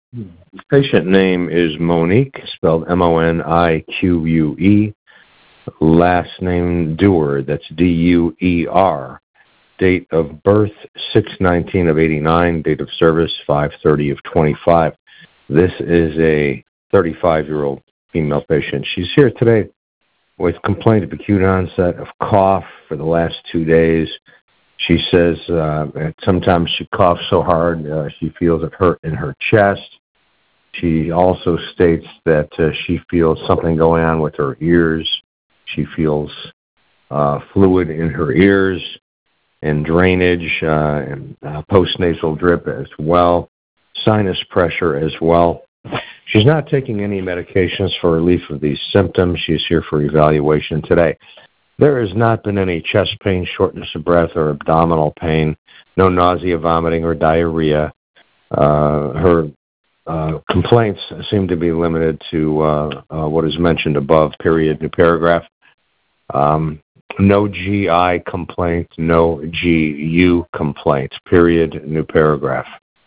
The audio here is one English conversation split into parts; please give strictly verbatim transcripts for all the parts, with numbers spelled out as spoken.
Patient name is Monique, spelled M O N I Q U E. Last name Dewar, that's D U E R. Date of birth six nineteen of eighty-nine. Date of service five thirty of twenty-five. This is a thirty-five-year-old female patient. She's here today with complaint of acute onset of cough for the last two days. She says uh, sometimes she coughs so hard uh, she feels it hurt in her chest. She also states that uh, she feels something going on with her ears. She feels uh, fluid in her ears and drainage uh, and uh, postnasal drip as well, sinus pressure as well. She's not taking any medications for relief of these symptoms. She's here for evaluation today. There has not been any chest pain, shortness of breath, or abdominal pain, no nausea, vomiting, or diarrhea. Uh, her uh, complaints seem to be limited to uh, uh, what is mentioned above, period, new paragraph. Um, no G I complaint, no G U complaint, period, new paragraph.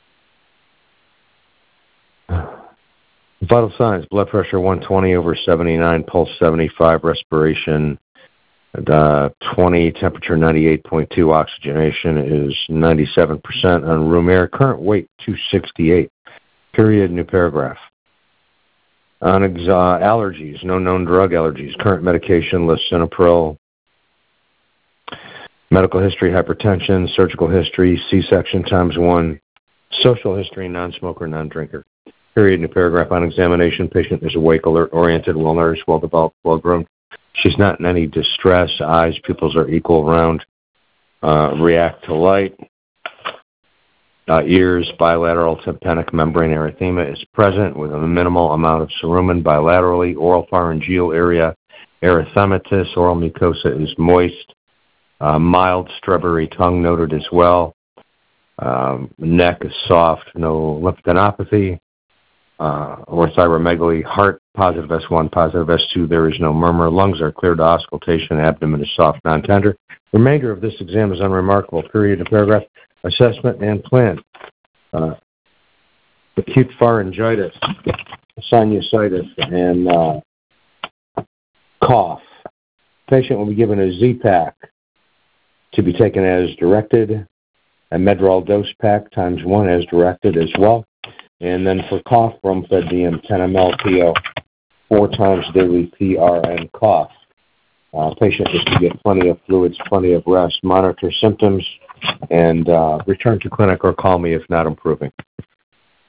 Vital signs: blood pressure one twenty over seventy-nine, pulse seventy-five, respiration uh, twenty, temperature ninety-eight point two, oxygenation is ninety-seven percent on room air, current weight two sixty-eight, period, new paragraph. On ex- uh, allergies, no known drug allergies, current medication, lisinopril. Medical history: hypertension, surgical history, C-section times one, social history, non-smoker, non-drinker. Period, new paragraph. On examination, patient is awake, alert, oriented, well-nourished, well-developed, well-grown. She's not in any distress. Eyes, pupils are equal, round, uh, react to light. Uh, ears, bilateral tympanic membrane erythema is present with a minimal amount of cerumen bilaterally. Oral pharyngeal area, erythematous. Oral mucosa is moist. Uh, mild strawberry tongue noted as well. Um, neck is soft, no lymphadenopathy. Uh, or thyromegaly, heart, positive S one, positive S two, there is no murmur. Lungs are clear to auscultation, abdomen is soft, non-tender. The remainder of this exam is unremarkable. Period and paragraph. Assessment and plan. Uh, acute pharyngitis, sinusitis, and uh, cough. Patient will be given a Z-Pak to be taken as directed, a Medrol dose pack times one as directed as well. And then for cough, bromfendium ten milliliters P O, four times daily P R N cough. Uh, patient is to get plenty of fluids, plenty of rest, monitor symptoms, and uh, return to clinic or call me if not improving.